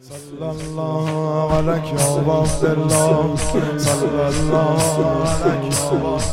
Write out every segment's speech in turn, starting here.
صلی الله علیک یا عبدالله صلی الله علیک یا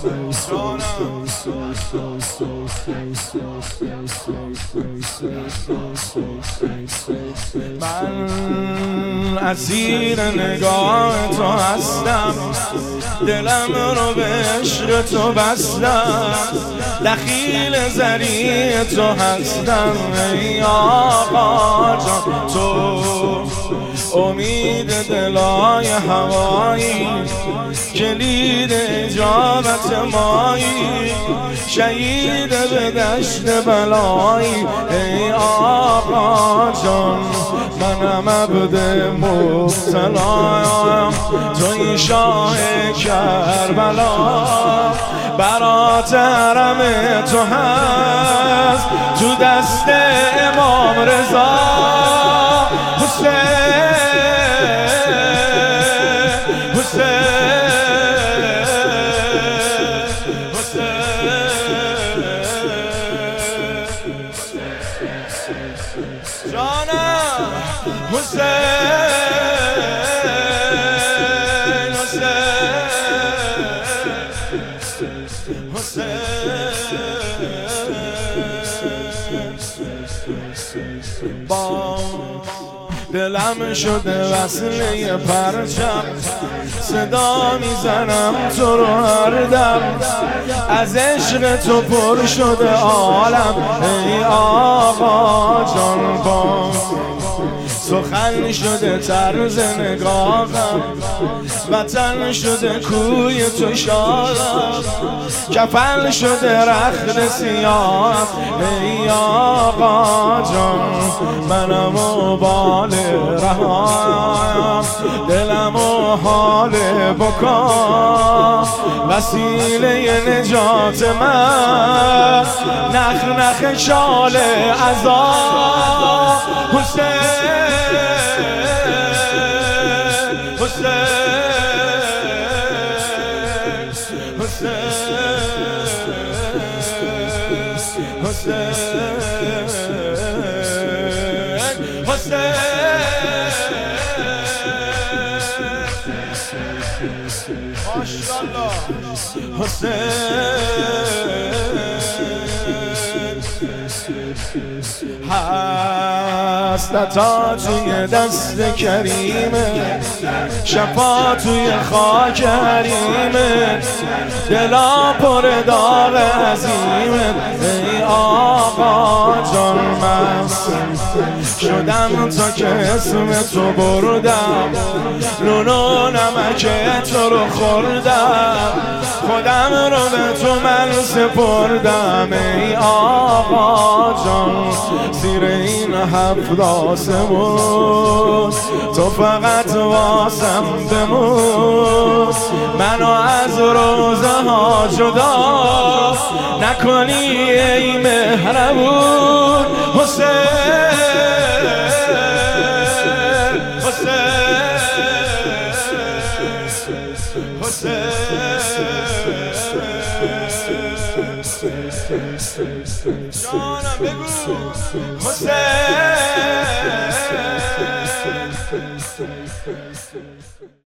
من اسیر نگاه تو هستم، دلم رو به عشق تو بستم، دخیل زری تو هستم ای آقا جان. تو امید دلای هوایی، کلید اجابت مایی، شهید به دشت بلایی ای آقا جان. منم عبد مبتلایم، توی شاه کربلا، برات حرم تو هست تو دست امام رضا. جانم با دلم شده وصله پرچم، صدا میزنم تو رو هر دم، از عشق تو پر شده عالم ای آقا جان. با سخن شده طرز نگاهم، وطن شده کوی تو شادم، کفن شده رخت سیاه ای آقا جان. منم و بال رهایم، دلم و حال بکا، وسیله نجات من، نخ نخ شال عذاب. هستتا توی دست کریمه، شفا توی خاک حریمه، دلا پر داغ عظیمه ای آقا جان. من شدم تا که اسم تو بردم، نون و نمک تو رو خوردم، خودم رو به تو من سپردم ای آقا جان. زیر این هفت آسمون تو فقط واسم بمون، منو از روزه ها جدا نکنی ای مهربون. جانم بگو حسین.